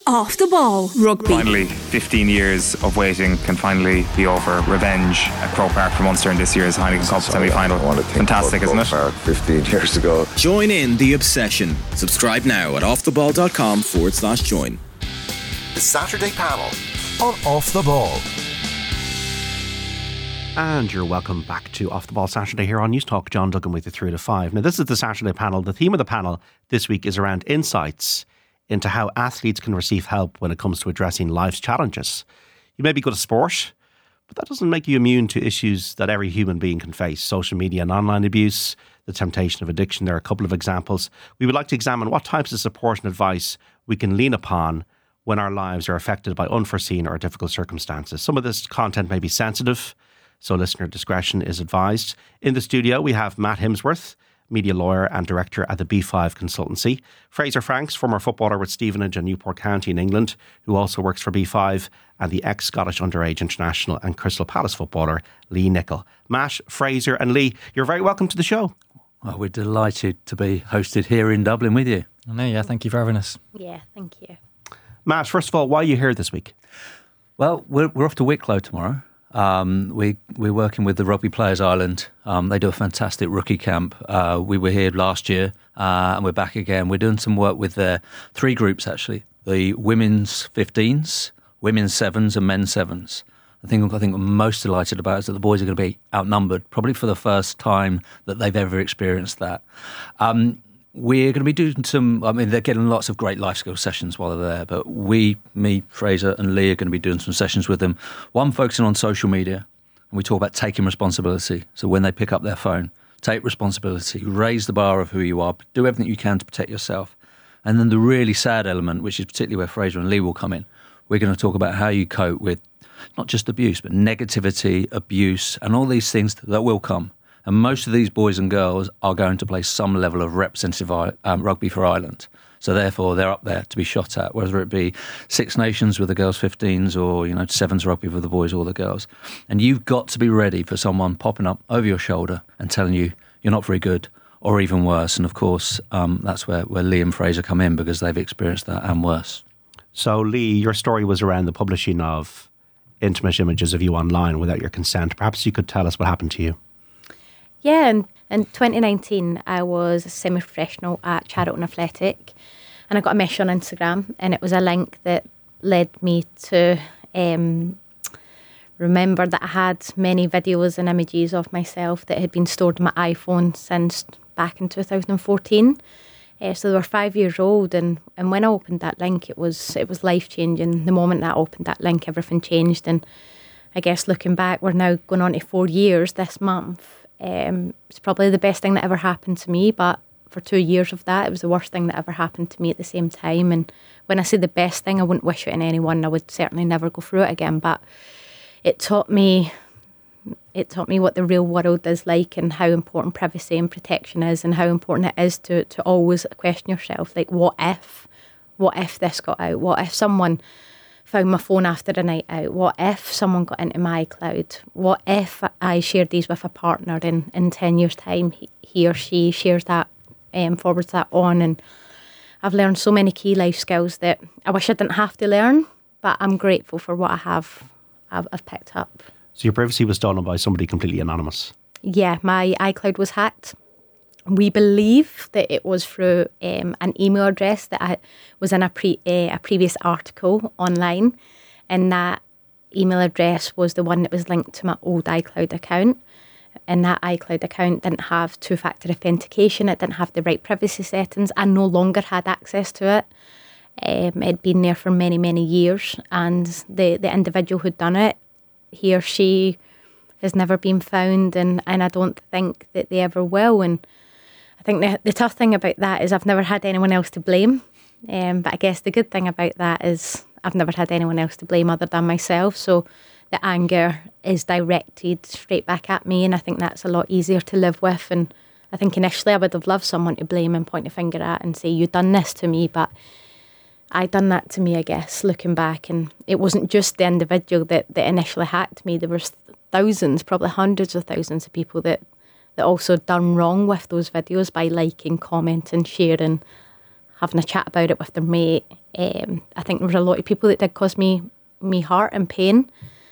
Off the Ball Rugby. Finally, 15 years of waiting can finally be over. Revenge at Croke Park for Munster in this year's Heineken Cup semi-final. Fantastic, isn't it? Park 15 years ago. Join in the obsession. Subscribe now at offtheball.com/join. The Saturday panel on Off the Ball. And you're welcome back to Off the Ball Saturday here on News Talk. John Duggan with you 3 to 5. Now, this is the Saturday panel. The theme of the panel this week is around insights into how athletes can receive help when it comes to addressing life's challenges. You may be good at sport, but that doesn't make you immune to issues that every human being can face. Social media and online abuse, the temptation of addiction. There are a couple of examples. We would like to examine what types of support and advice we can lean upon when our lives are affected by unforeseen or difficult circumstances. Some of this content may be sensitive, so listener discretion is advised. In the studio, we have Matt Himsworth, media lawyer and director at the B5 Consultancy. Fraser Franks, former footballer with Stevenage and Newport County in England, who also works for B5, and the ex-Scottish underage international and Crystal Palace footballer, Lee Nicol. Matt, Fraser and Lee, you're very welcome to the show. Well, we're delighted to be hosted here in Dublin with you. Yeah, thank you for having us. Yeah, thank you. Matt, first of all, why are you here this week? Well, we're off to Wicklow tomorrow. We're working with the Rugby Players Island. They do a fantastic rookie camp. We were here last year and we're back again. We're doing some work with their 3 groups, actually. The women's 15s, women's 7s and men's 7s. I think I'm most delighted about is that the boys are going to be outnumbered, probably for the first time that they've ever experienced that. We're going to be doing they're getting lots of great life skills sessions while they're there, but me, Fraser and Lee are going to be doing some sessions with them. One focusing on social media, and we talk about taking responsibility. So when they pick up their phone, take responsibility, raise the bar of who you are, do everything you can to protect yourself. And then the really sad element, which is particularly where Fraser and Lee will come in, we're going to talk about how you cope with not just abuse, but negativity, abuse, and all these things that will come. And most of these boys and girls are going to play some level of representative rugby for Ireland. So therefore, they're up there to be shot at, whether it be Six Nations with the girls' 15s or, sevens rugby with the boys or the girls. And you've got to be ready for someone popping up over your shoulder and telling you you're not very good or even worse. And of course, that's where Lee and Fraser come in because they've experienced that and worse. So Lee, your story was around the publishing of intimate images of you online without your consent. Perhaps you could tell us what happened to you. Yeah, in 2019, I was a semi-professional at Chariton Athletic, and I got a message on Instagram, and it was a link that led me to remember that I had many videos and images of myself that had been stored on my iPhone since back in 2014. So they were 5 years old, and when I opened that link, it was life-changing. The moment that I opened that link, everything changed, and I guess looking back, we're now going on to 4 years this month. It's probably the best thing that ever happened to me, but for 2 years of that, it was the worst thing that ever happened to me at the same time. And when I say the best thing, I wouldn't wish it on anyone. I would certainly never go through it again, but it taught me what the real world is like and how important privacy and protection is, and how important it is to always question yourself, like what if this got out? What if someone found my phone after a night out? What if someone got into my iCloud? What if I shared these with a partner in 10 years' time, he or she shares that, forwards that on? And I've learned so many key life skills that I wish I didn't have to learn, but I'm grateful for what I've picked up. So your privacy was stolen by somebody completely anonymous? Yeah, my iCloud was hacked. We believe that it was through an email address that was in a previous article online, and that email address was the one that was linked to my old iCloud account. And that iCloud account didn't have two-factor authentication. It didn't have the right privacy settings. I no longer had access to it. It'd been there for many, many years, and the individual who'd done it, he or she, has never been found, and I don't think that they ever will. And I think the tough thing about that is I've never had anyone else to blame. But I guess the good thing about that is I've never had anyone else to blame other than myself. So the anger is directed straight back at me, and I think that's a lot easier to live with. And I think initially I would have loved someone to blame and point a finger at and say, you done this to me, but I done that to me, I guess, looking back. And it wasn't just the individual that initially hacked me. There was thousands, probably hundreds of thousands of people that also done wrong with those videos by liking, commenting, sharing. having a chat about it with their mate. I think there was a lot of people that did cause me hurt and pain.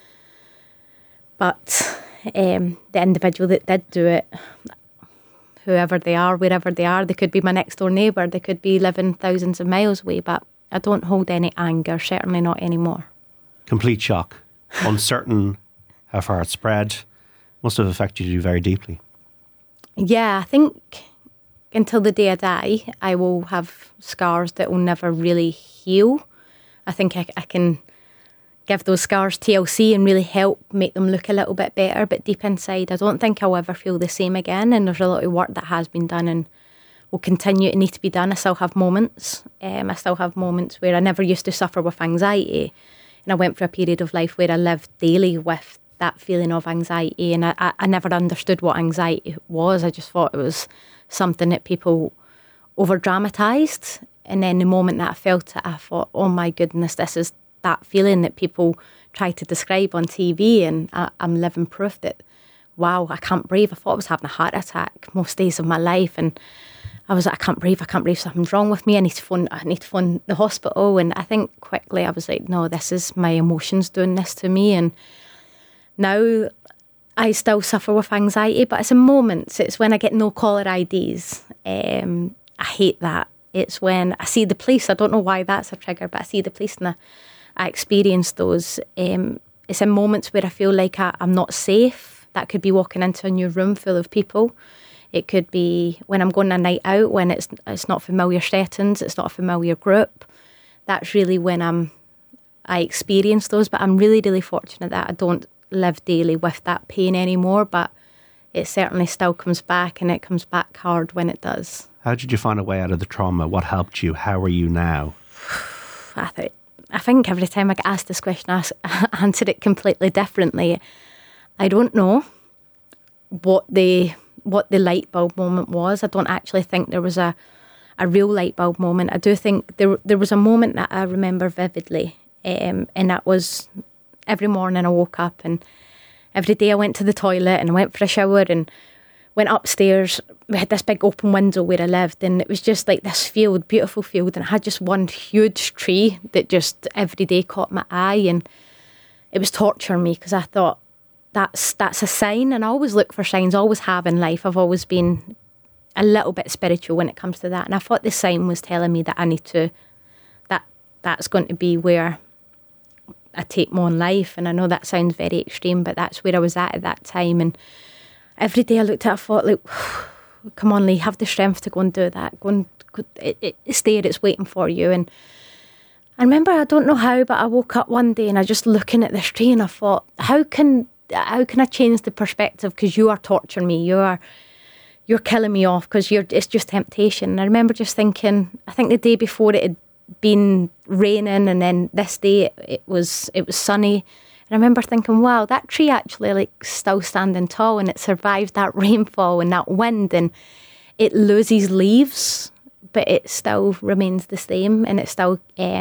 But the individual that did do it, whoever they are, wherever they are, they could be my next door neighbour, they could be living thousands of miles away, but I don't hold any anger, certainly not anymore. Complete shock. Uncertain how far it spread. Must have affected you very deeply. Yeah, I think until the day I die, I will have scars that will never really heal. I think I can give those scars TLC and really help make them look a little bit better. But deep inside, I don't think I'll ever feel the same again. And there's a lot of work that has been done and will continue to need to be done. I still have moments. I still have moments where I never used to suffer with anxiety. And I went through a period of life where I lived daily with that feeling of anxiety. And I never understood what anxiety was. I just thought it was something that people over-dramatised. And then the moment that I felt it, I thought, oh my goodness, this is that feeling that people try to describe on TV. And I'm living proof that, wow, I can't breathe. I thought I was having a heart attack most days of my life. And I was like, I can't breathe, something's wrong with me. I need to phone the hospital. And I think quickly I was like, no, this is my emotions doing this to me. And now I still suffer with anxiety, but it's in moments. It's when I get no caller IDs. I hate that. It's when I see the police. I don't know why that's a trigger, but I see the police and I experience those. It's in moments where I feel like I'm not safe. That could be walking into a new room full of people. It could be when I'm going a night out, when it's not familiar settings, it's not a familiar group. That's really when I experience those. But I'm really, really fortunate that I don't live daily with that pain anymore. But it certainly still comes back, and it comes back hard when it does. How did you find a way out of the trauma? What helped you? How are you now? I think every time I get asked this question, I answer it completely differently. I don't know what the light bulb moment was. I don't actually think there was a real light bulb moment. I do think there was a moment that I remember vividly, and that was every morning I woke up, and every day I went to the toilet and I went for a shower and went upstairs. We had this big open window where I lived, and it was just like this field, beautiful field, and it had just one huge tree that just every day caught my eye, and it was torturing me because I thought, that's a sign. And I always look for signs, always have in life. I've always been a little bit spiritual when it comes to that, and I thought the sign was telling me that I need to, that's going to be where I take my own life. And I know that sounds very extreme, but that's where I was at that time. And every day I looked at it, I thought, like, come on, Lee, have the strength to go and do that. It's there, it's waiting for you. And I remember, I don't know how, but I woke up one day and I just looking at this tree and I thought, how can I change the perspective? Because you are torturing me. You're killing me off because it's just temptation. And I remember just thinking, I think the day before it had been raining, and then this day it was sunny. And I remember thinking, wow, that tree actually still standing tall, and it survived that rainfall and that wind, and it loses leaves, but it still remains the same, and it still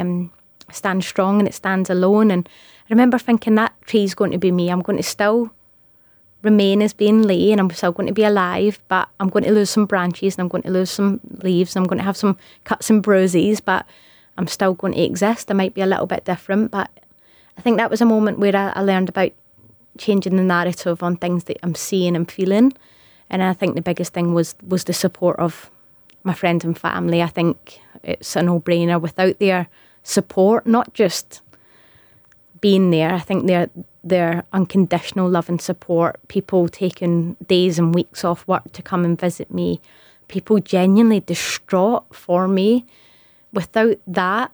stands strong, and it stands alone. And I remember thinking, that tree's going to be me. I'm going to still remain as being Lee, and I'm still going to be alive, but I'm going to lose some branches, and I'm going to lose some leaves, and I'm going to have some cuts and bruises, but I'm still going to exist. I might be a little bit different, but I think that was a moment where I learned about changing the narrative on things that I'm seeing and feeling. And I think the biggest thing was the support of my friends and family. I think it's a no-brainer. Without their support, not just being there, I think their unconditional love and support, people taking days and weeks off work to come and visit me, people genuinely distraught for me. Without that,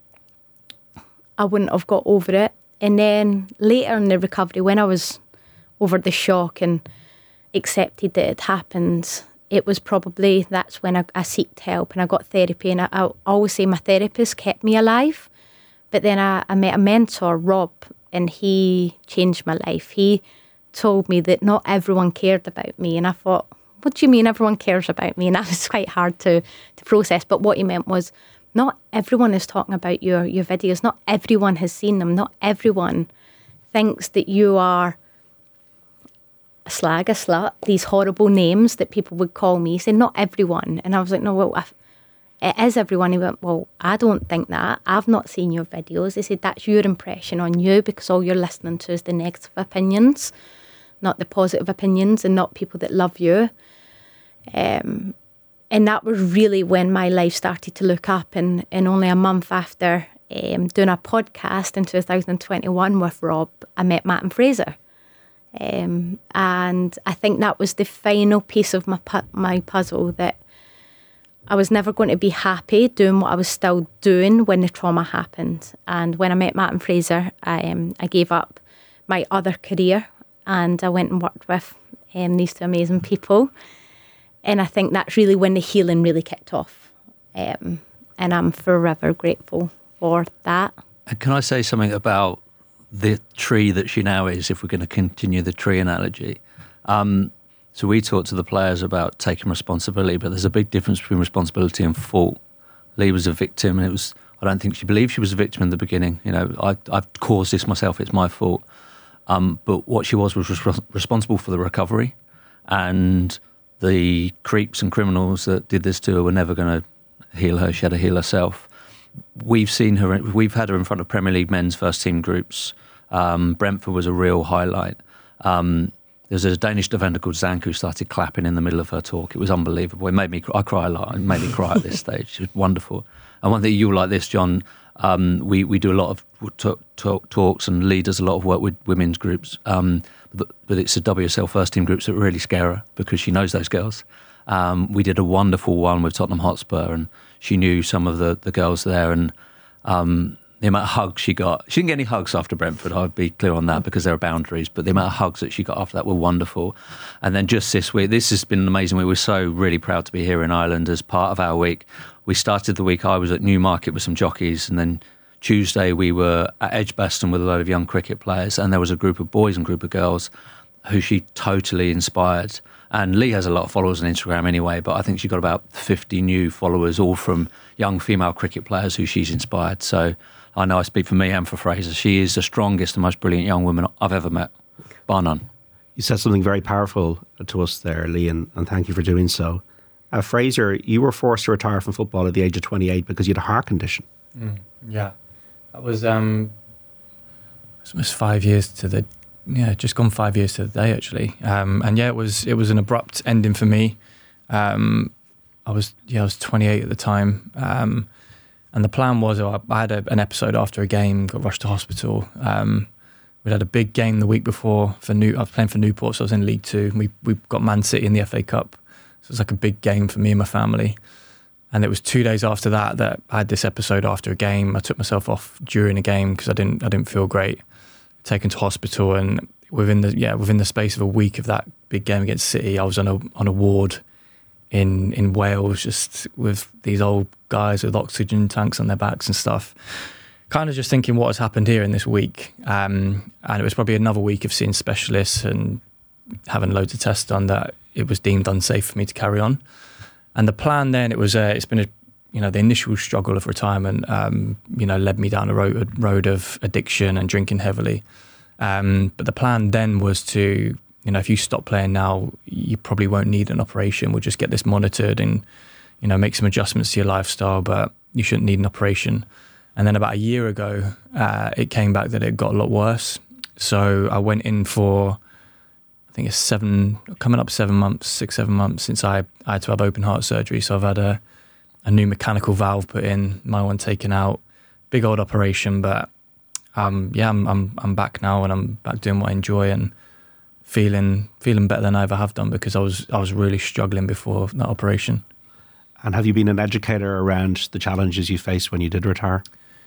I wouldn't have got over it. And then later in the recovery, when I was over the shock and accepted that it happened, it was probably, that's when I sought help and I got therapy. And I always say my therapist kept me alive. But then I met a mentor, Rob, and he changed my life. He told me that not everyone cared about me. And I thought, what do you mean everyone cares about me? And that was quite hard to process. But what he meant was, not everyone is talking about your videos. Not everyone has seen them. Not everyone thinks that you are a slag, a slut, these horrible names that people would call me. He said, not everyone. And I was like, no, well, it is everyone. He went, well, I don't think that. I've not seen your videos. He said, that's your impression on you, because all you're listening to is the negative opinions, not the positive opinions, and not people that love you. And that was really when my life started to look up. And only a month after doing a podcast in 2021 with Rob, I met Matt and Fraser. And I think that was the final piece of my puzzle, that I was never going to be happy doing what I was still doing when the trauma happened. And when I met Matt and Fraser, I gave up my other career and I went and worked with these two amazing people. And I think that's really when the healing really kicked off. And I'm forever grateful for that. And can I say something about the tree that she now is, if we're going to continue the tree analogy? So we talked to the players about taking responsibility, but there's a big difference between responsibility and fault. Lee was a victim, and I don't think she believed she was a victim in the beginning. You know, I've caused this myself, it's my fault. But what she was responsible for the recovery, and the creeps and criminals that did this to her were never going to heal her. She had to heal herself. We've had her in front of Premier League men's first team groups. Brentford was a real highlight. There's a Danish defender called Zank who started clapping in the middle of her talk. It was unbelievable. I cry a lot. It made me cry at this stage. It was wonderful. And one thing you'll like this, John, we do a lot of talks, and Lee does a lot of work with women's groups. But it's the WSL first team groups that really scare her, because she knows those girls. We did a wonderful one with Tottenham Hotspur, and she knew some of the girls there, and the amount of hugs she got. She didn't get any hugs after Brentford, I'd be clear on that, because there are boundaries, but the amount of hugs that she got after that were wonderful. And then just this week, this has been an amazing week. We're so really proud to be here in Ireland as part of our week. We started the week, I was at Newmarket with some jockeys, and then Tuesday we were at Edgbaston with a load of young cricket players, and there was a group of boys and group of girls who she totally inspired. And Lee has a lot of followers on Instagram anyway, but I think she got about 50 new followers, all from young female cricket players who she's inspired. So I know I speak for me and for Fraser. She is the strongest and most brilliant young woman I've ever met, bar none. You said something very powerful to us there, Lee, and thank you for doing so. Fraser, you were forced to retire from football at the age of 28 because you had a heart condition. Yeah, that was almost 5 years to the... Yeah, just gone 5 years to the day, actually. And yeah, it was an abrupt ending for me. I was 28 at the time. And the plan was, I had an episode after a game, got rushed to hospital. We'd had a big game the week before I was playing for Newport, so I was in League Two. We got Man City in the FA Cup. So it was like a big game for me and my family. And it was 2 days after that I had this episode after a game. I took myself off during a game because I didn't feel great. Taken to hospital, and within the space of a week of that big game against City, I was on a ward in Wales, just with these old guys with oxygen tanks on their backs and stuff. Kind of just thinking what has happened here in this week, and it was probably another week of seeing specialists and having loads of tests done that it was deemed unsafe for me to carry on. And the plan then, it's been the initial struggle of retirement, led me down a road of addiction and drinking heavily. But the plan then was to, if you stop playing now, you probably won't need an operation. We'll just get this monitored and, make some adjustments to your lifestyle, but you shouldn't need an operation. And then about a year ago, it came back that it got a lot worse. So I went in for, I think it's 6-7 months since I had to have open heart surgery. So I've had a new mechanical valve put in, my one taken out, big old operation. But I'm back now, and I'm back doing what I enjoy and feeling better than I ever have done, because I was really struggling before that operation. And have you been an educator around the challenges you faced when you did retire?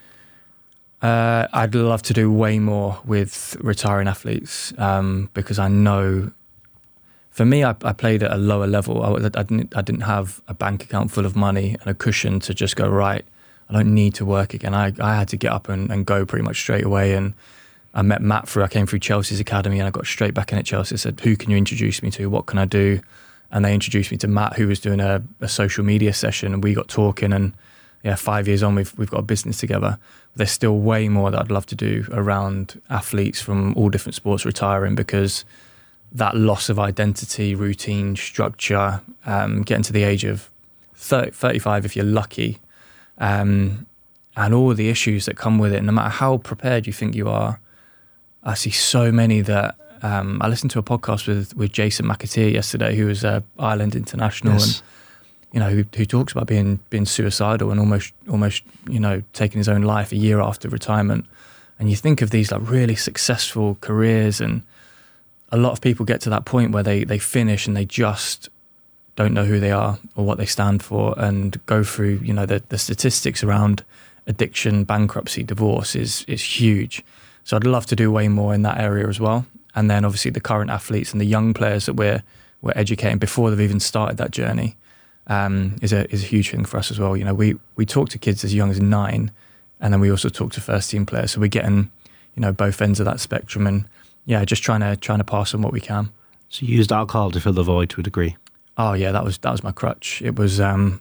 I'd love to do way more with retiring athletes, because I know, for me, I played at a lower level. I didn't have a bank account full of money and a cushion to just go, right, I don't need to work again. I had to get up and go pretty much straight away. And I met Matt I came through Chelsea's academy, and I got straight back in at Chelsea. I said, who can you introduce me to? What can I do? And they introduced me to Matt, who was doing a social media session, and we got talking, and 5 years on, we've got a business together. There's still way more that I'd love to do around athletes from all different sports retiring, because that loss of identity, routine, structure, getting to the age of 35 if you're lucky, and all the issues that come with it. No matter how prepared you think you are, I see so many that. I listened to a podcast with Jason McAteer yesterday, who was Ireland international, Yes. and who talks about being suicidal and almost taking his own life a year after retirement. And you think of these like really successful careers, and a lot of people get to that point where they finish and they just don't know who they are or what they stand for, and go through the statistics around addiction, bankruptcy, divorce is huge. So I'd love to do way more in that area as well. And then obviously the current athletes and the young players that we're educating before they've even started that journey is a huge thing for us as well. We talk to kids as young as 9, and then we also talk to first team players. So we're getting both ends of that spectrum, and just trying to pass on what we can. So you used alcohol to fill the void to a degree. Oh yeah, that was my crutch. It was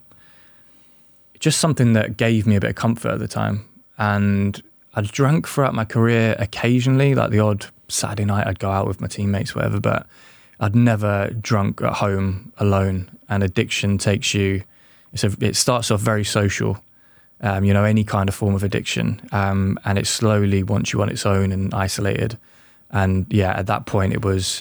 just something that gave me a bit of comfort at the time, and I drank throughout my career occasionally, like the odd Saturday night I'd go out with my teammates, whatever, but I'd never drunk at home alone. And addiction takes you, it starts off very social, any kind of form of addiction, and it slowly wants you on its own and isolated. And at that point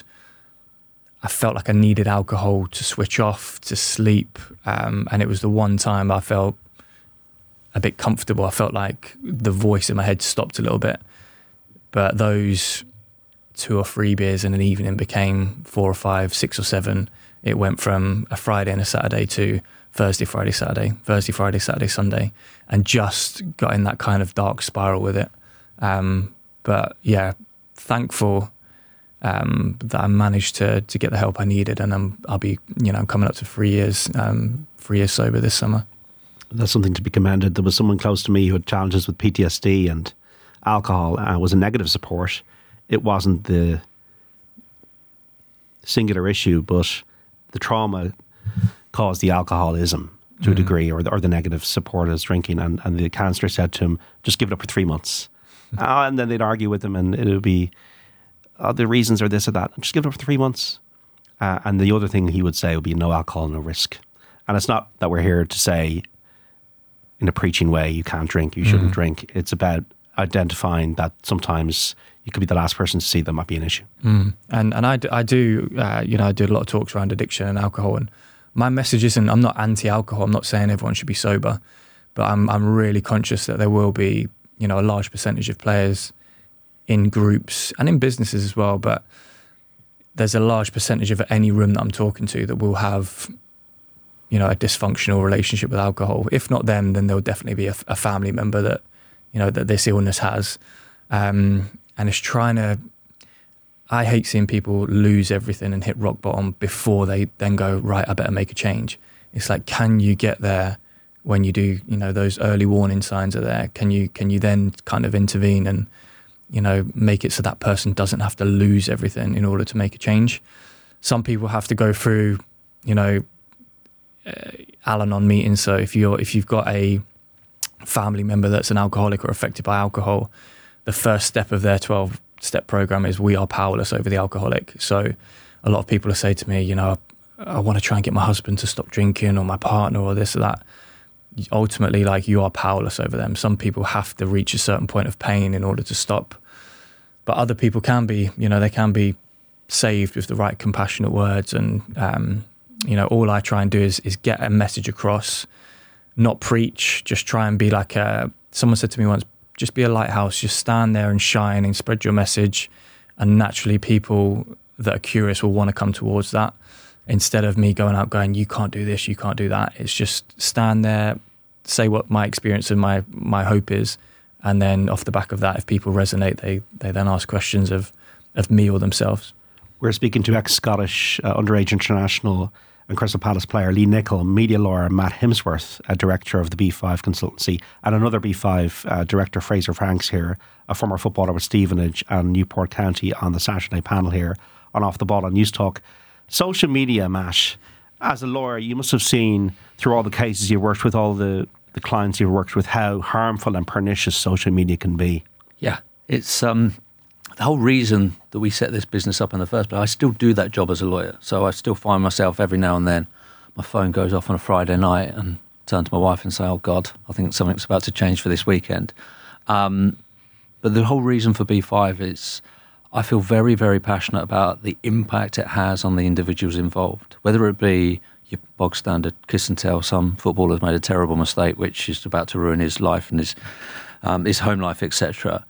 I felt like I needed alcohol to switch off, to sleep, and it was the one time I felt a bit comfortable. I felt like the voice in my head stopped a little bit. But those 2 or 3 beers in an evening became 4 or 5, 6 or 7. It went from a Friday and a Saturday to Thursday, Friday, Saturday, Thursday, Friday, Saturday, Sunday, and just got in that kind of dark spiral with it. But thankful that I managed to get the help I needed, and I'll be coming up to 3 years sober this summer. That's something to be commended. There was someone close to me who had challenges with PTSD, and alcohol was a negative support. It wasn't the singular issue, but the trauma caused the alcoholism to a degree, or the negative support as drinking. And the counsellor said to him, just give it up for 3 months. And then they'd argue with him, and it would be, the reasons are this or that. Just give it up for 3 months. And the other thing he would say would be no alcohol, no risk. And it's not that we're here to say in a preaching way, you can't drink, you shouldn't drink. It's about identifying that sometimes you could be the last person to see that might be an issue. And I do I do a lot of talks around addiction and alcohol, and my message isn't, I'm not anti-alcohol, I'm not saying everyone should be sober, but I'm really conscious that there will be, a large percentage of players in groups and in businesses as well, but there's a large percentage of any room that I'm talking to that will have a dysfunctional relationship with alcohol. If not them, then there'll definitely be a family member that, that this illness has. And it's trying to, I hate seeing people lose everything and hit rock bottom before they then go, right, I better make a change. It's like, can you get there when you do, those early warning signs are there? Can you then kind of intervene and, make it so that person doesn't have to lose everything in order to make a change? Some people have to go through, Al-Anon meetings. So if you've got a family member that's an alcoholic or affected by alcohol, the first step of their 12-step program is we are powerless over the alcoholic. So a lot of people will say to me, I want to try and get my husband to stop drinking, or my partner, or this or that. Ultimately, you are powerless over them. Some people have to reach a certain point of pain in order to stop, but other people can be, they can be saved with the right compassionate words. And all I try and do is get a message across, not preach, just try and be like someone said to me once, just be a lighthouse, just stand there and shine and spread your message. And naturally people that are curious will want to come towards that, instead of me going out going, you can't do this, you can't do that. It's just stand there, say what my experience and my hope is. And then off the back of that, if people resonate, they then ask questions of me or themselves. We're speaking to ex-Scottish underage international and Crystal Palace player Lee Nicholl, media lawyer Matt Himsworth, director of the B5 consultancy, and another B5 director, Fraser Franks here, a former footballer with Stevenage and Newport County, on the Saturday panel here on Off the Ball on News Talk. Social media, Matt, as a lawyer, you must have seen through all the cases you've worked with, all the clients you've worked with, how harmful and pernicious social media can be. Yeah, it's the whole reason that we set this business up in the first place. I still do that job as a lawyer, so I still find myself every now and then my phone goes off on a Friday night and turn to my wife and say, oh God, I think something's about to change for this weekend. But the whole reason for B5 is I feel very, very passionate about the impact it has on the individuals involved, whether it be your bog standard kiss and tell, some footballer's made a terrible mistake which is about to ruin his life and his home life, etc.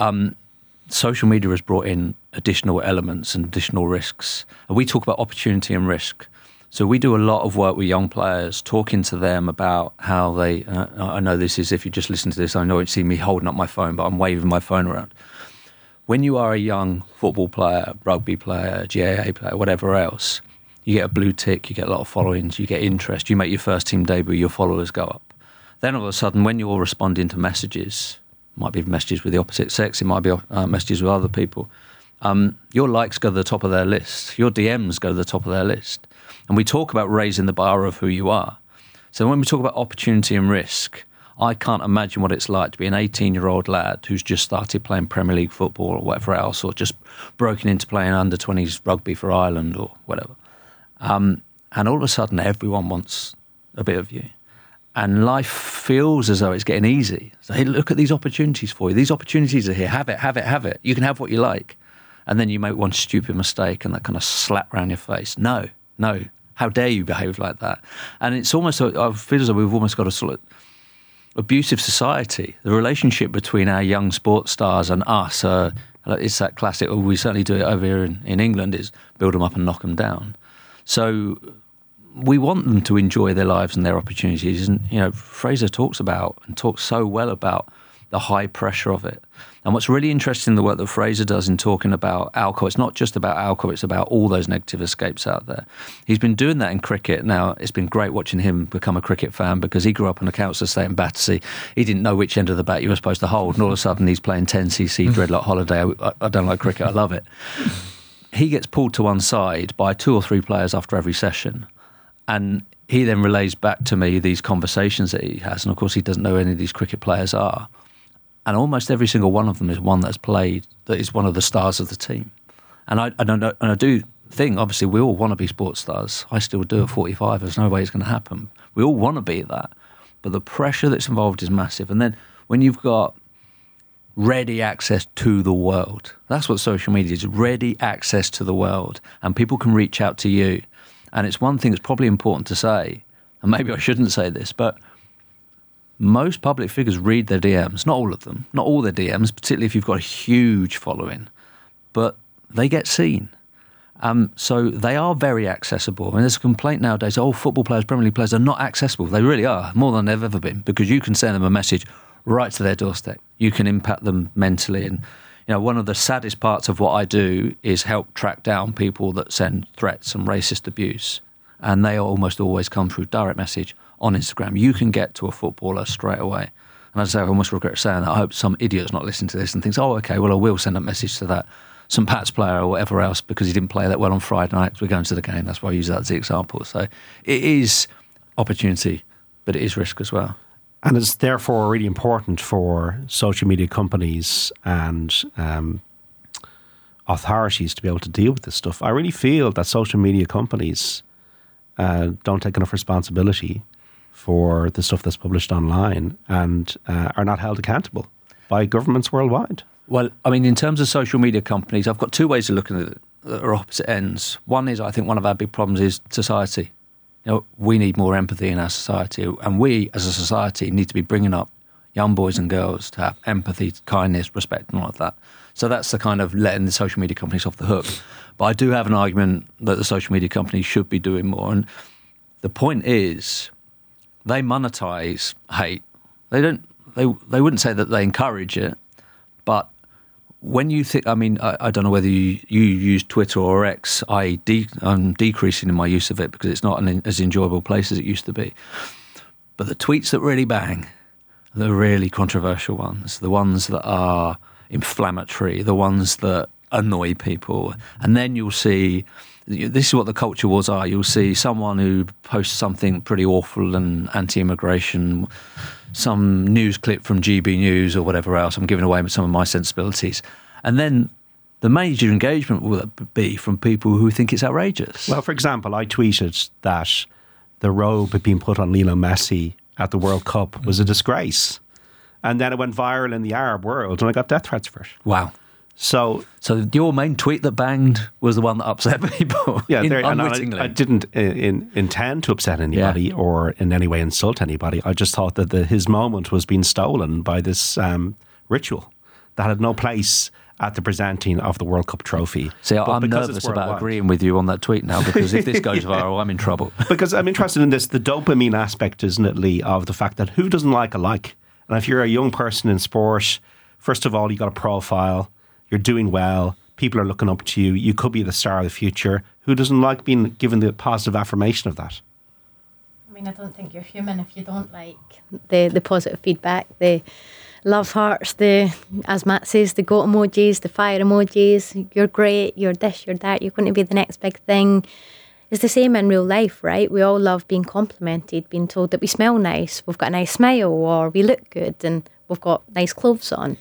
Social media has brought in additional elements and additional risks. And we talk about opportunity and risk. So we do a lot of work with young players, talking to them about how they, I know this is, if you just listen to this, I know you see me holding up my phone, but I'm waving my phone around. When you are a young football player, rugby player, GAA player, whatever else, you get a blue tick, you get a lot of followings, you get interest, you make your first team debut, your followers go up. Then all of a sudden, when you're responding to messages, it might be messages with the opposite sex, it might be messages with other people, your likes go to the top of their list, your DMs go to the top of their list. And we talk about raising the bar of who you are. So when we talk about opportunity and risk, I can't imagine what it's like to be an 18-year-old lad who's just started playing Premier League football or whatever else, or just broken into playing under-20s rugby for Ireland or whatever. And all of a sudden, everyone wants a bit of you. And life feels as though it's getting easy. So, hey, look at these opportunities for you. These opportunities are here. Have it, have it, have it. You can have what you like. And then you make one stupid mistake and that kind of slap around your face. No. How dare you behave like that? And it's almost, I feel as though we've almost got a sort of abusive society. The relationship between our young sports stars and us, it's that classic, we certainly do it over here in England, is build them up and knock them down. So we want them to enjoy their lives and their opportunities. And, Fraser talks so well about the high pressure of it. And what's really interesting in the work that Fraser does in talking about alcohol, it's not just about alcohol, it's about all those negative escapes out there. He's been doing that in cricket. Now, it's been great watching him become a cricket fan because he grew up on a council estate in Battersea. He didn't know which end of the bat you were supposed to hold, and all of a sudden he's playing 10cc dreadlock holiday. I don't like cricket, I love it. He gets pulled to one side by 2 or 3 players after every session, and he then relays back to me these conversations that he has, and of course he doesn't know who any of these cricket players are. And almost every single one of them is one that's played, that is one of the stars of the team. And I don't know, and I do think, obviously, we all want to be sports stars. I still do at 45. There's no way it's going to happen. We all want to be that. But the pressure that's involved is massive. And then when you've got ready access to the world, that's what social media is, ready access to the world. And people can reach out to you. And it's one thing that's probably important to say, and maybe I shouldn't say this, but most public figures read their DMs, not all of them, not all their DMs, particularly if you've got a huge following, but they get seen. So they are very accessible. And there's a complaint nowadays, football players, Premier League players are not accessible. They really are, more than they've ever been, because you can send them a message right to their doorstep. You can impact them mentally. And one of the saddest parts of what I do is help track down people that send threats and racist abuse. And they almost always come through direct message on Instagram. You can get to a footballer straight away. And as I say, I almost regret saying that. I hope some idiot's not listening to this and thinks, okay, well, I will send a message to that St. Pat's player or whatever else because he didn't play that well on Friday night. We're going to the game. That's why I use that as the example. So it is opportunity, but it is risk as well. And it's therefore really important for social media companies and authorities to be able to deal with this stuff. I really feel that social media companies don't take enough responsibility for the stuff that's published online and are not held accountable by governments worldwide. Well, I mean, in terms of social media companies, I've got 2 ways of looking at it that are opposite ends. One is, I think one of our big problems is society. We need more empathy in our society, and we as a society need to be bringing up young boys and girls to have empathy, kindness, respect and all of that. So that's the kind of letting the social media companies off the hook. But I do have an argument that the social media companies should be doing more. And the point is, they monetize hate. They wouldn't say that they encourage it, but when you think, I don't know whether you use Twitter or X, I'm decreasing in my use of it because it's not as enjoyable place as it used to be. But the tweets that really bang, the really controversial ones, the ones that are inflammatory, the ones that annoy people. And then you'll see, this is what the culture wars are, you'll see someone who posts something pretty awful and anti-immigration, some news clip from GB News or whatever else. I'm giving away some of my sensibilities. And then the major engagement will be from people who think it's outrageous. Well, for example, I tweeted that the robe being put on Lionel Messi at the World Cup was a disgrace. And then it went viral in the Arab world, and I got death threats for it. Wow. So your main tweet that banged was the one that upset people. Yeah, unwittingly. I didn't intend to upset anybody or in any way insult anybody. I just thought that his moment was being stolen by this ritual that had no place at the presenting of the World Cup trophy. See, I'm nervous about agreeing with you on that tweet now, because if this goes viral, I'm in trouble. Because I'm interested in this, the dopamine aspect, isn't it, Lee, of the fact that who doesn't like a like? And if you're a young person in sport, first of all, you got a profile, you're doing well, people are looking up to you, you could be the star of the future. Who doesn't like being given the positive affirmation of that? I mean, I don't think you're human if you don't like the positive feedback, the love hearts, the, as Matt says, the goat emojis, the fire emojis. You're great, you're this, you're that, you're going to be the next big thing. It's the same in real life, right? We all love being complimented, being told that we smell nice, we've got a nice smile, or we look good and we've got nice clothes on.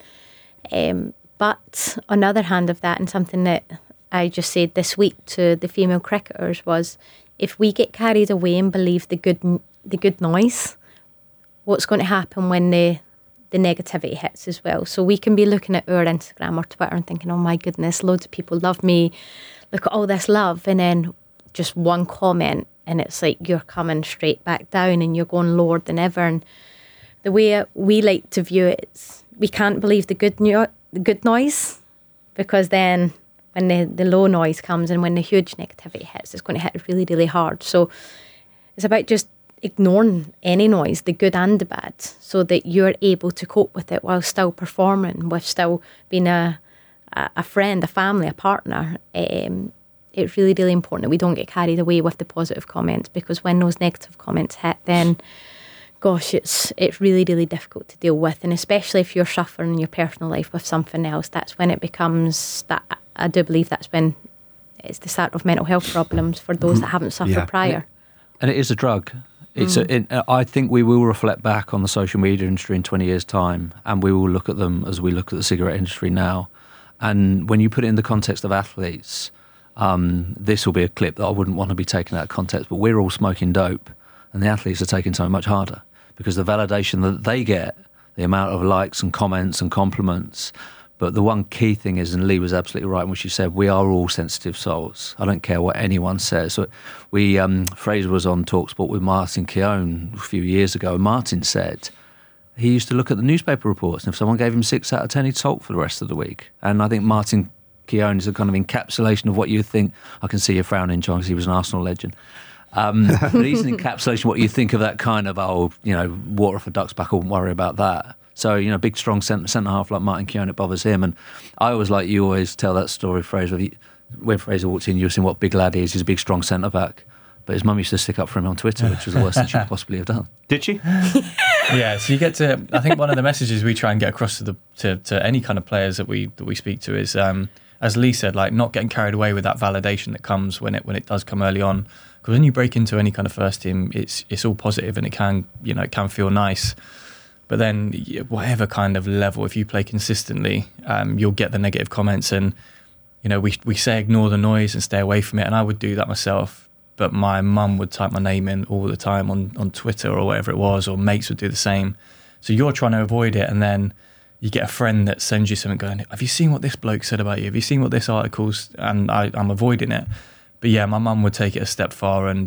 But on the other hand of that, and something that I just said this week to the female cricketers was, if we get carried away and believe the good noise, what's going to happen when the negativity hits as well? So we can be looking at our Instagram or Twitter and thinking, oh my goodness, loads of people love me, look at all this love, and then just one comment and it's like you're coming straight back down and you're going lower than ever. And the way we like to view it is, we can't believe the good noise, because then when the low noise comes and when the huge negativity hits, it's going to hit really, really hard. So it's about just ignoring any noise, the good and the bad, so that you're able to cope with it while still performing, with still being a friend, a family, a partner. It's really, really important that we don't get carried away with the positive comments, because when those negative comments hit, then gosh, it's really, really difficult to deal with. And especially if you're suffering in your personal life with something else, that's when it becomes that. I do believe that's when it's the start of mental health problems for those that haven't suffered prior. And it is a drug. I think we will reflect back on the social media industry in 20 years' time, and we will look at them as we look at the cigarette industry now. And when you put it in the context of athletes, this will be a clip that I wouldn't want to be taken out of context, but we're all smoking dope, and the athletes are taking something much harder, because the validation that they get, the amount of likes and comments and compliments. But the one key thing is, and Lee was absolutely right when she said, we are all sensitive souls. I don't care what anyone says. So Fraser was on TalkSport with Martin Keown a few years ago, and Martin said he used to look at the newspaper reports, and if someone gave him 6 out of 10, he'd sulk for the rest of the week. And I think Martin Keown is a kind of encapsulation of what you think. I can see you frowning, John, because he was an Arsenal legend. But he's an encapsulation of what you think of that kind of, water for ducks back, I wouldn't worry about that. So, big, strong centre-half like Martin Keown, it bothers him. And I always you always tell that story, Fraser. When Fraser walked in, you were saying what big lad he is. He's a big, strong centre-back. But his mum used to stick up for him on Twitter, which was the worst thing she could possibly have done. Did she? Yeah, so you get to, I think one of the messages we try and get across to any kind of players that we speak to is, as Lee said, not getting carried away with that validation that comes when it does come early on. Because when you break into any kind of first team, it's all positive and it can feel nice. But then whatever kind of level, if you play consistently, you'll get the negative comments. And, we say ignore the noise and stay away from it. And I would do that myself. But my mum would type my name in all the time on Twitter or whatever it was, or mates would do the same. So you're trying to avoid it. And then you get a friend that sends you something going, have you seen what this bloke said about you? Have you seen what this article's? And I'm avoiding it. But yeah, my mum would take it a step far, and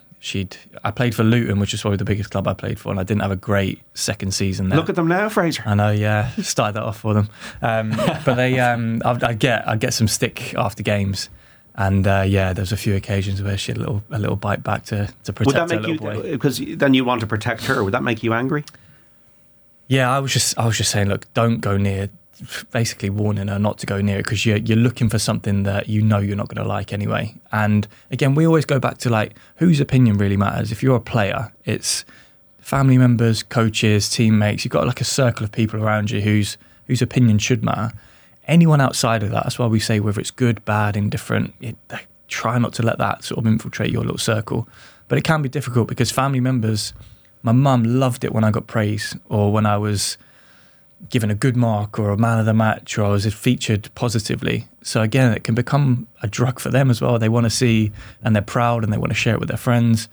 I played for Luton, which is probably the biggest club I played for, and I didn't have a great second season there. Look at them now, Fraser. I know, yeah, started that off for them. But they, I get some stick after games, and there's a few occasions where she had a little bite back to protect her little boy. Because then you want to protect her. Would that make you angry? Yeah, I was just saying, look, don't go near. Basically warning her not to go near it, because you're looking for something that you're not going to like anyway. And again, we always go back to whose opinion really matters. If you're a player, it's family members, coaches, teammates. You've got a circle of people around you whose opinion should matter. Anyone outside of that, that's why we say whether it's good, bad, indifferent, try not to let that sort of infiltrate your little circle. But it can be difficult, because family members, my mum loved it when I got praise, or when I was given a good mark or a man of the match, or I was featured positively. So again, it can become a drug for them as well. They want to see, and they're proud, and they want to share it with their friends.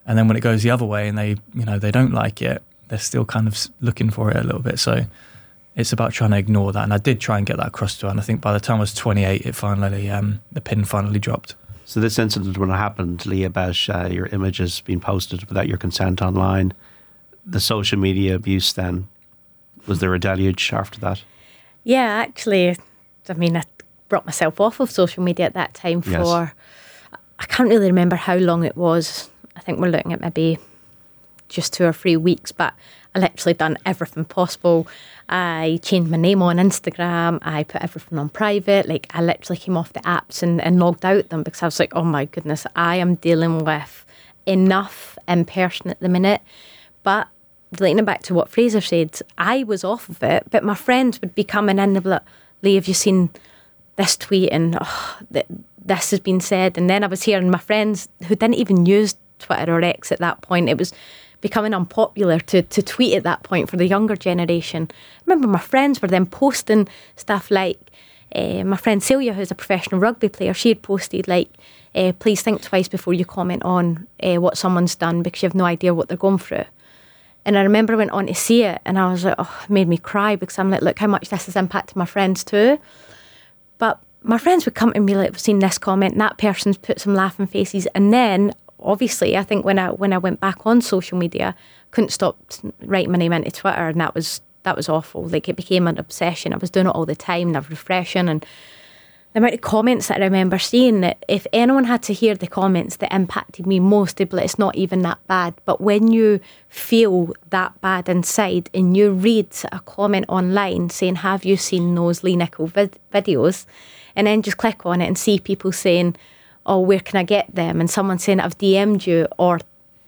And then when it goes the other way and they don't like it, they're still kind of looking for it a little bit. So it's about trying to ignore that. And I did try and get that across to her. And I think by the time I was 28, it finally, the pin finally dropped. So this incident, when it happened, Lee, about your images being posted without your consent online, the social media abuse then, was there a deluge after that? Yeah, actually, I mean, I brought myself off of social media at that time for, I can't really remember how long it was. I think we're looking at maybe just 2 or 3 weeks, but I literally done everything possible. I changed my name on Instagram. I put everything on private. Like, I literally came off the apps and logged out them because I was like, oh my goodness, I am dealing with enough in person at the minute. But relating back to what Fraser said, I was off of it, but my friends would be coming in and be like, Lee, have you seen this tweet? And this has been said. And then I was hearing my friends who didn't even use Twitter or X at that point. It was becoming unpopular to tweet at that point for the younger generation. I remember my friends were then posting stuff like, my friend Celia, who's a professional rugby player, she had posted like, please think twice before you comment on what someone's done because you have no idea what they're going through. And I remember I went on to see it and I was like, oh, it made me cry because I'm like, look how much this has impacted my friends too. But my friends would come to me like, I've seen this comment and that person's put some laughing faces. And then obviously, I think when I went back on social media, couldn't stop writing my name into Twitter, and that was awful. Like, it became an obsession. I was doing it all the time, and I was refreshing, and the amount of comments that I remember seeing, that if anyone had to hear the comments that impacted me most, they'd be like, it's not even that bad. But when you feel that bad inside and you read a comment online saying, have you seen those Lee Nicol videos? And then just click on it and see people saying, oh, where can I get them? And someone saying, I've DM'd you, or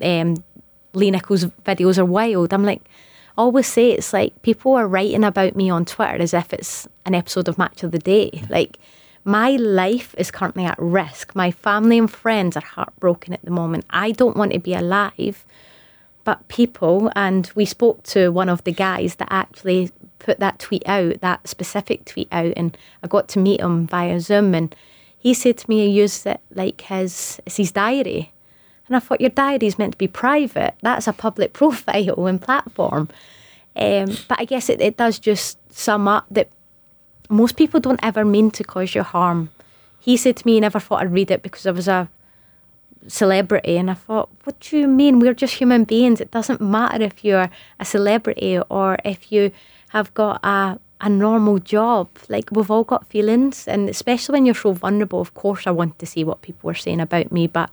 Lee Nicol's videos are wild. I'm like, I always say it's like people are writing about me on Twitter as if it's an episode of Match of the Day. Like, my life is currently at risk. My family and friends are heartbroken at the moment. I don't want to be alive, but people, and we spoke to one of the guys that actually put that tweet out, that specific tweet out, and I got to meet him via Zoom, and he said to me he used it like it's his diary. And I thought, your diary is meant to be private. That's a public profile and platform. But I guess it does just sum up that most people don't ever mean to cause you harm. He said to me he never thought I'd read it because I was a celebrity. And I thought, what do you mean? We're just human beings. It doesn't matter if you're a celebrity or if you have got a normal job. Like, we've all got feelings, and especially when you're so vulnerable, of course I want to see what people were saying about me, but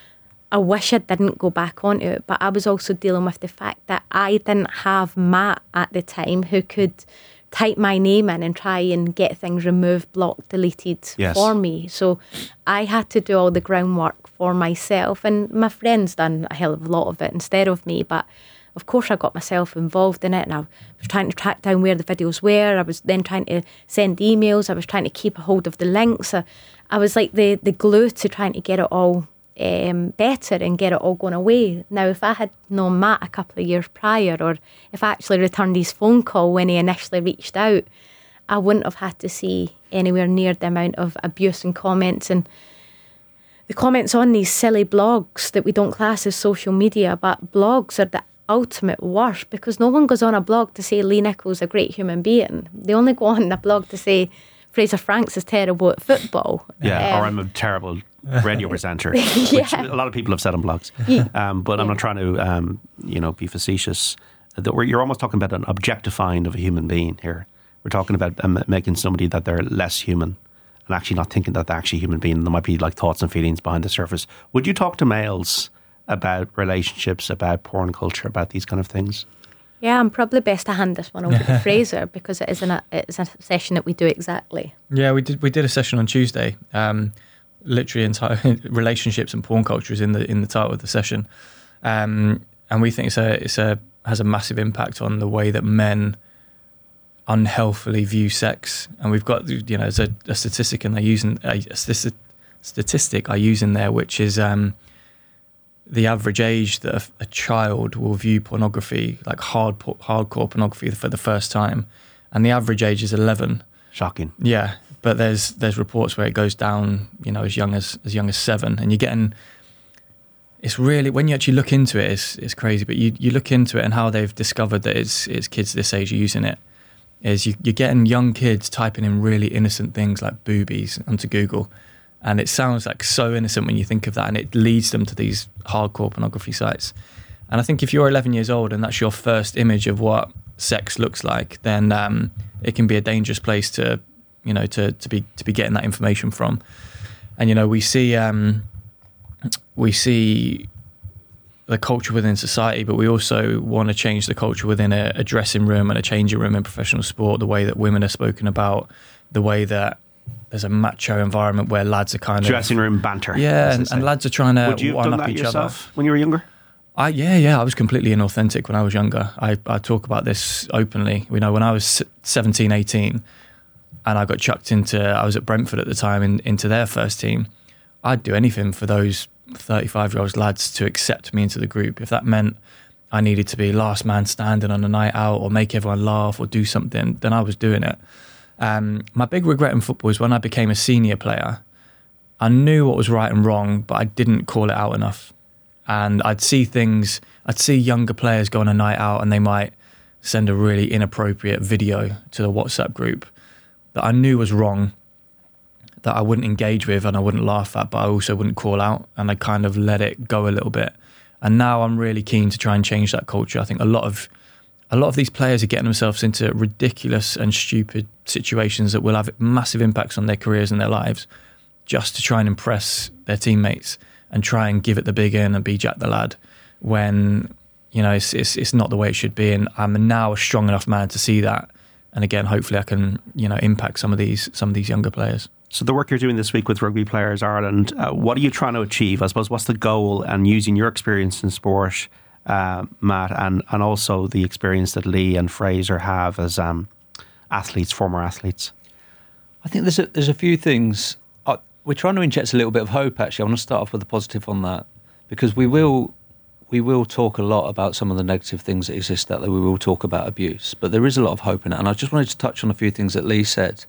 I wish I didn't go back onto it. But I was also dealing with the fact that I didn't have Matt at the time who could type my name in and try and get things removed, blocked, deleted for me. So I had to do all the groundwork for myself, and my friends done a hell of a lot of it instead of me. But of course, I got myself involved in it, and I was trying to track down where the videos were. I was then trying to send emails. I was trying to keep a hold of the links. I was like the glue to trying to get it all better and get it all going away. Now, if I had known Matt a couple of years prior, or if I actually returned his phone call when he initially reached out, I wouldn't have had to see anywhere near the amount of abuse and comments. And the comments on these silly blogs that we don't class as social media, but blogs are the ultimate worst, because no one goes on a blog to say Lee Nicol's a great human being. They only go on a blog to say Fraser Franks is terrible at football. Yeah, or I'm a terrible radio presenter, which a lot of people have said on blogs. But I'm not trying to, be facetious. You're almost talking about an objectifying of a human being here. We're talking about making somebody that they're less human and actually not thinking that they're actually a human being. There might be like thoughts and feelings behind the surface. Would you talk to males about relationships, about porn culture, about these kind of things? Yeah, I'm probably best to hand this one over to Fraser, because it's a session that we do exactly. Yeah, we did a session on Tuesday. Literally, entire relationships and porn culture is in the title of the session, and we think it has a massive impact on the way that men unhealthily view sex. And we've got there's a statistic, and they're using a statistic I use in there, which is the average age that a child will view pornography, like hardcore pornography, for the first time, and the average age is 11. Shocking. Yeah, but there's reports where it goes down, as young as 7, and you're getting it's really, when you actually look into it, it's crazy. But you look into it and how they've discovered that it's kids this age are using it. Is you're getting young kids typing in really innocent things like boobies onto Google, and it sounds like so innocent when you think of that, and it leads them to these hardcore pornography sites. And I think if you're 11 years old and that's your first image of what sex looks like, then it can be a dangerous place to be getting that information from. And we see the culture within society, but we also want to change the culture within a dressing room and a changing room in professional sport, the way that women are spoken about, the way that there's a macho environment where lads are kind dressing room banter. Yeah, and lads are trying to Would you have done that yourself when you were younger? I was completely inauthentic when I was younger. I talk about this openly. When I was 17, 18, and I got chucked I was at Brentford at the time, into their first team, I'd do anything for those 35-year-old lads to accept me into the group. If that meant I needed to be last man standing on a night out or make everyone laugh or do something, then I was doing it. My big regret in football is when I became a senior player, I knew what was right and wrong, but I didn't call it out enough. And I'd see younger players go on a night out and they might send a really inappropriate video to the WhatsApp group that I knew was wrong, that I wouldn't engage with and I wouldn't laugh at, but I also wouldn't call out, and I kind of let it go a little bit. And now I'm really keen to try and change that culture. I think a lot of these players are getting themselves into ridiculous and stupid situations that will have massive impacts on their careers and their lives, just to try and impress their teammates and try and give it the big in and be Jack the Lad, when it's not the way it should be. And I'm now a strong enough man to see that. And again, hopefully I can impact some of these younger players. So the work you're doing this week with Rugby Players Ireland, what are you trying to achieve? I suppose, what's the goal? And using your experience in sport, Matt, and also the experience that Lee and Fraser have as athletes, former athletes. I think there's a few things. We're trying to inject a little bit of hope, actually. I want to start off with a positive on that, because we will talk a lot about some of the negative things that exist out there. We will talk about abuse, but there is a lot of hope in it. And I just wanted to touch on a few things that Lee said.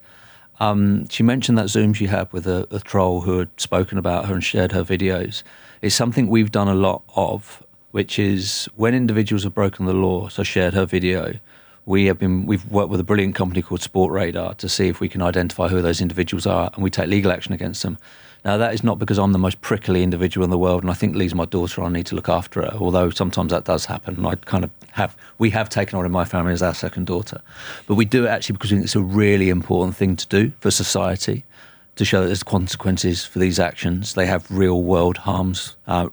She mentioned that Zoom she had with a troll who had spoken about her and shared her videos. It's something we've done a lot of, which is when individuals have broken the law, so shared her video, we've worked with a brilliant company called Sport Radar to see if we can identify who those individuals are, and we take legal action against them. Now, that is not because I'm the most prickly individual in the world, and I think Lee's my daughter, I need to look after her, although sometimes that does happen, and we have taken her in my family as our second daughter. But we do it actually because we think it's a really important thing to do for society, to show that there's consequences for these actions. They have real-world harms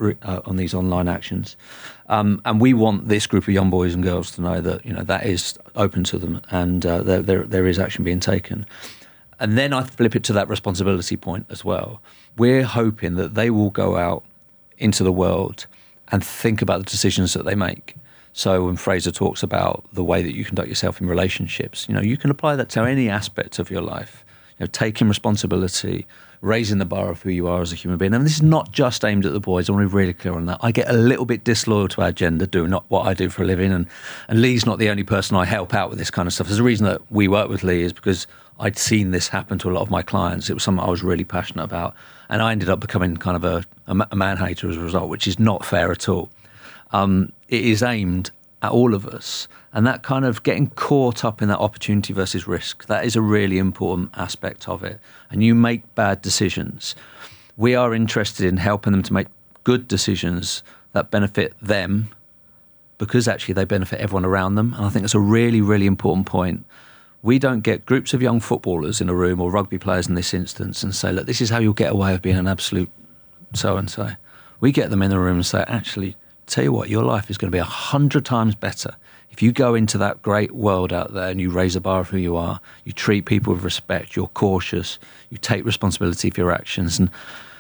on these online actions. And we want this group of young boys and girls to know that that is open to them, and there is action being taken. And then I flip it to that responsibility point as well. We're hoping that they will go out into the world and think about the decisions that they make. So when Fraser talks about the way that you conduct yourself in relationships, you can apply that to any aspect of your life. Taking responsibility, raising the bar of who you are as a human being. And this is not just aimed at the boys. I want to be really clear on that. I get a little bit disloyal to our gender, doing not what I do for a living. And Lee's not the only person I help out with this kind of stuff. There's a reason that we work with Lee is because I'd seen this happen to a lot of my clients. It was something I was really passionate about. And I ended up becoming kind of a man-hater as a result, which is not fair at all. It is aimed at all of us. And that kind of getting caught up in that opportunity versus risk, that is a really important aspect of it. And you make bad decisions. We are interested in helping them to make good decisions that benefit them, because actually they benefit everyone around them. And I think that's a really, really important point. We don't get groups of young footballers in a room, or rugby players in this instance, and say, look, this is how you'll get away with being an absolute so-and-so. We get them in the room and say, actually, tell you what, your life is going to be 100 times better if you go into that great world out there and you raise the bar of who you are, you treat people with respect, you're cautious, you take responsibility for your actions. And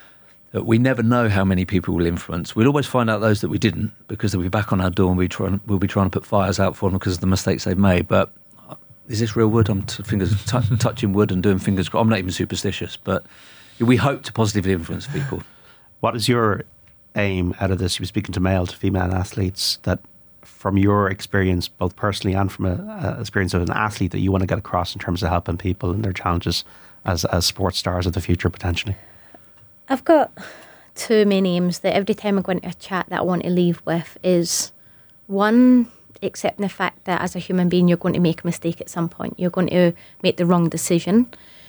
we never know how many people will influence. We'll always find out those that we didn't, because they'll be back on our door and we'll be trying to put fires out for them because of the mistakes they've made. But is this real wood? I'm touching wood and doing fingers crossed. I'm not even superstitious, but we hope to positively influence people. What is your aim out of this? You were speaking to male to female athletes, that from your experience, both personally and from a experience of an athlete, that you want to get across in terms of helping people and their challenges as sports stars of the future, potentially? I've got to my names that every time I go into a chat that I want to leave with is, one, accepting the fact that as a human being you're going to make a mistake at some point. You're going to make the wrong decision.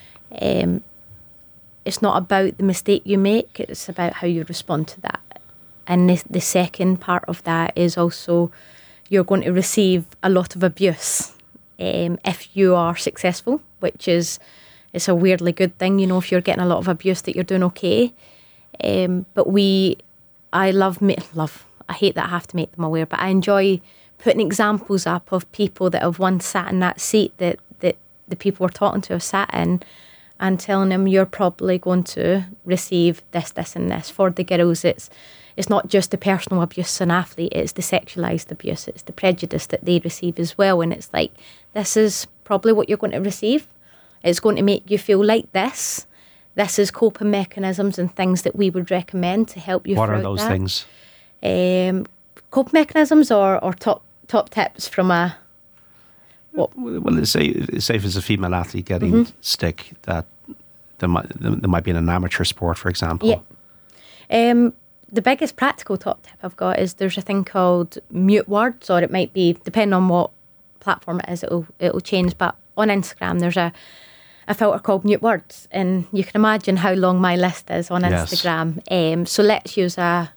It's not about the mistake you make, it's about how you respond to that. And the second part of that is also you're going to receive a lot of abuse if you are successful, which is, it's a weirdly good thing, you know, if you're getting a lot of abuse that you're doing okay. But I hate that I have to make them aware, but I enjoy putting examples up of people that have once sat in that seat that the people we're talking to have sat in, and telling them you're probably going to receive this, this and this. For the girls, it's not just the personal abuse an athlete, it's the sexualised abuse, it's the prejudice that they receive as well. And it's like, this is probably what you're going to receive. It's going to make you feel like this. This is coping mechanisms and things that we would recommend to help you. What are those things? Coping mechanisms or top tips from a... Well, say if it's a female athlete getting stick, that there might be in an amateur sport, for example. Yeah. The biggest practical top tip I've got is there's a thing called mute words, or it might be, depending on what platform it is, it'll change. But on Instagram, there's a filter called mute words, and you can imagine how long my list is on Instagram. So let's use a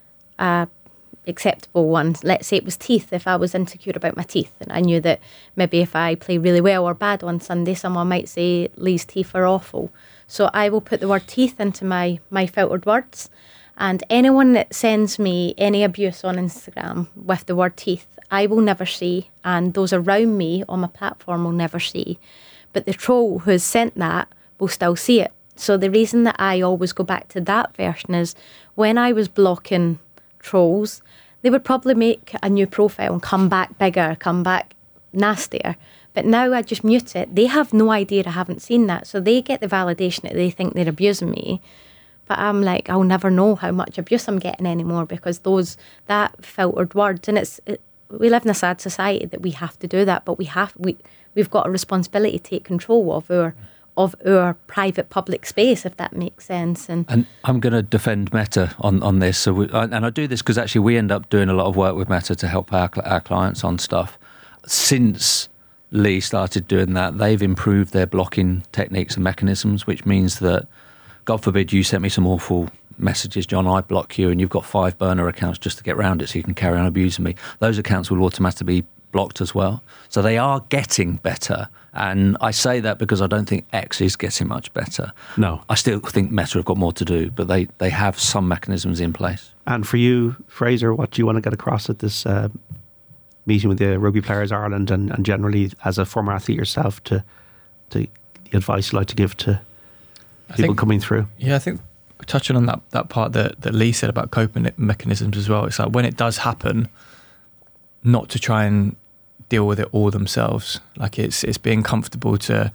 acceptable one. Let's say it was teeth. If I was insecure about my teeth and I knew that maybe if I play really well or bad on Sunday, someone might say Lee's teeth are awful. So I will put the word teeth into my filtered words, and anyone that sends me any abuse on Instagram with the word teeth, I will never see, and those around me on my platform will never see. But the troll who's sent that will still see it. So the reason that I always go back to that version is when I was blocking trolls, they would probably make a new profile and come back bigger, come back nastier. But now I just mute it. They have no idea I haven't seen that. So they get the validation that they think they're abusing me. But I'm like, I'll never know how much abuse I'm getting anymore because that filtered words. And we live in a sad society that we have to do that, but we've got a responsibility to take control of our private public space, if that makes sense. And I'm going to defend Meta on this. So and I do this because actually we end up doing a lot of work with Meta to help our clients on stuff. Since Lee started doing that, they've improved their blocking techniques and mechanisms, which means that, God forbid, you sent me some awful messages, John, I block you, and you've got 5 burner accounts just to get around it so you can carry on abusing me. Those accounts will automatically be blocked as well. So they are getting better. And I say that because I don't think X is getting much better. No. I still think Meta have got more to do, but they have some mechanisms in place. And for you, Fraser, what do you want to get across at this meeting with the Rugby Players Ireland and generally as a former athlete yourself to the advice you'd like to give to people coming through? Yeah, I think touching on that part that Lee said about coping mechanisms as well, it's like when it does happen, not to try and deal with it all themselves. Like it's being comfortable to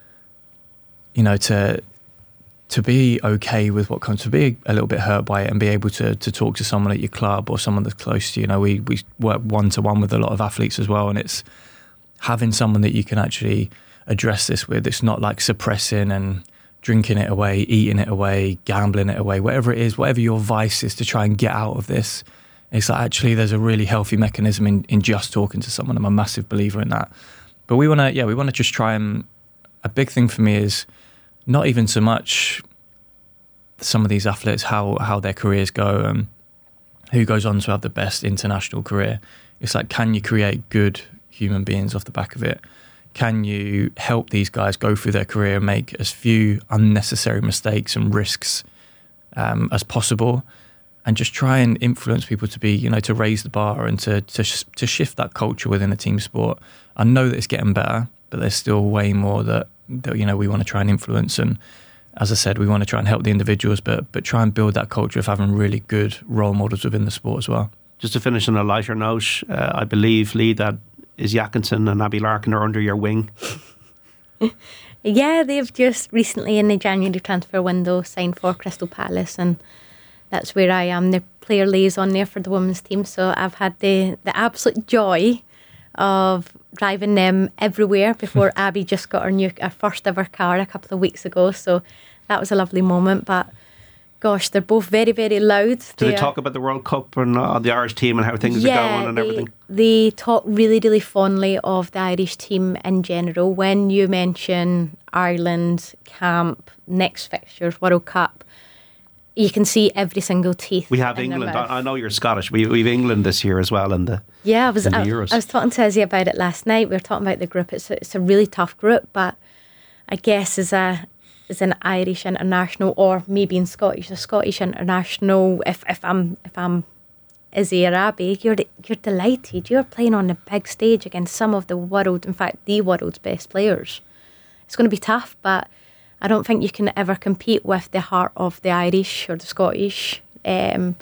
be okay with what comes, to be a little bit hurt by it and be able to talk to someone at your club or someone that's close to you. We work one-to-one with a lot of athletes as well, and it's having someone that you can actually address this with. It's not like suppressing and drinking it away, eating it away, gambling it away, whatever it is, whatever your vice is to try and get out of this. It's like actually there's a really healthy mechanism in just talking to someone. I'm a massive believer in that. But we want to just try and, a big thing for me is not even so much some of these athletes, how their careers go and who goes on to have the best international career. It's like, can you create good human beings off the back of it? Can you help these guys go through their career and make as few unnecessary mistakes and risks as possible? And just try and influence people to be, to raise the bar and to shift that culture within a team sport. I know that it's getting better, but there's still way more that we want to try and influence. And as I said, we want to try and help the individuals, but try and build that culture of having really good role models within the sport as well. Just to finish on a lighter note, I believe, Lee, that Izzy Atkinson and Abby Larkin are under your wing. Yeah, they've just recently in the January transfer window signed for Crystal Palace, and that's where I am, the player liaison there for the women's team. So I've had the absolute joy of driving them everywhere before Abby just got her first ever car a couple of weeks ago. So that was a lovely moment. But Gosh, they're both very, very loud. Do they talk about the World Cup and the Irish team and how things are going and everything? They talk really, really fondly of the Irish team in general. When you mention Ireland, camp, next fixtures, World Cup, you can see every single teeth. We have England. I know you're Scottish. We've England this year as well in the Euros. I was talking to Izzy about it last night. We were talking about the group. It's a really tough group, but I guess as an Irish international, or maybe in Scottish, a Scottish international. If I'm Izzy or Abby, you're delighted. You're playing on the big stage against some of the world, in fact, the world's best players. It's going to be tough, but I don't think you can ever compete with the heart of the Irish or the Scottish. I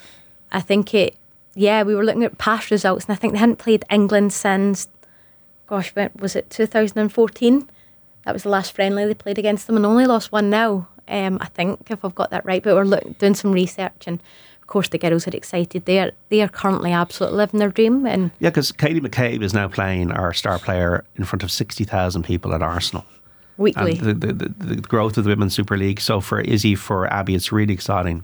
think we were looking at past results, and I think they hadn't played England since, gosh, was it 2014? That was the last friendly they played against them, and only lost 1-0, I think, if I've got that right. But we're doing some research, and of course the girls are excited. They are currently absolutely living their dream. And yeah, because Katie McCabe is now playing, our star player, in front of 60,000 people at Arsenal. Weekly. And the growth of the Women's Super League. So for Izzy, for Abby, it's really exciting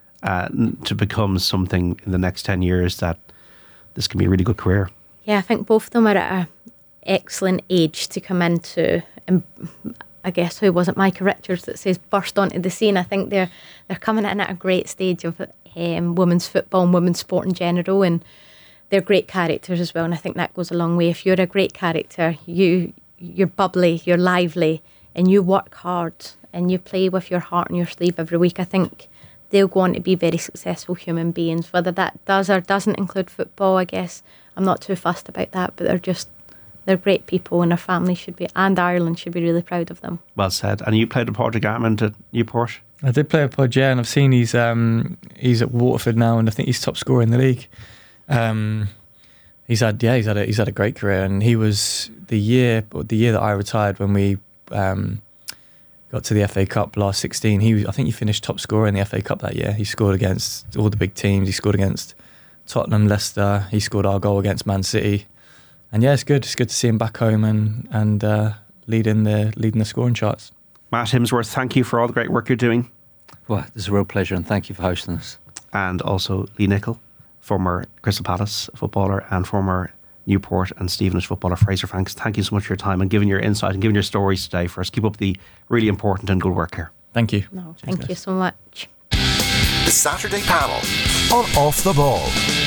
to become something in the next 10 years that this can be a really good career. Yeah, I think both of them are at an excellent age to come into... And I guess, who was it, Micah Richards, that says burst onto the scene. I think they're coming in at a great stage of women's football and women's sport in general, and they're great characters as well, and I think that goes a long way. If you're a great character, you're bubbly, you're lively, and you work hard and you play with your heart on your sleeve every week, I think they'll go on to be very successful human beings. Whether that does or doesn't include football, I guess I'm not too fussed about that, but they're great people, and their family and Ireland should be really proud of them. Well said. And you played with Padraig Amond at Newport? I did play with Pod, yeah, and I've seen he's at Waterford now, and I think he's top scorer in the league. He's had a great career, and he was the year that I retired when we got to the FA Cup last 16. I think he finished top scorer in the FA Cup that year. He scored against all the big teams. He scored against Tottenham, Leicester. He scored our goal against Man City. And yeah, it's good. It's good to see him back home and leading the scoring charts. Matt Himsworth, thank you for all the great work you're doing. Well, it's a real pleasure, and thank you for hosting us. And also Lee Nicol, former Crystal Palace footballer and former Newport and Stevenage footballer. Fraser Franks, thank you so much for your time and giving your insight and giving your stories today for us. Keep up the really important and good work here. Thank you. No, thank you so much. The Saturday Panel on Off the Ball.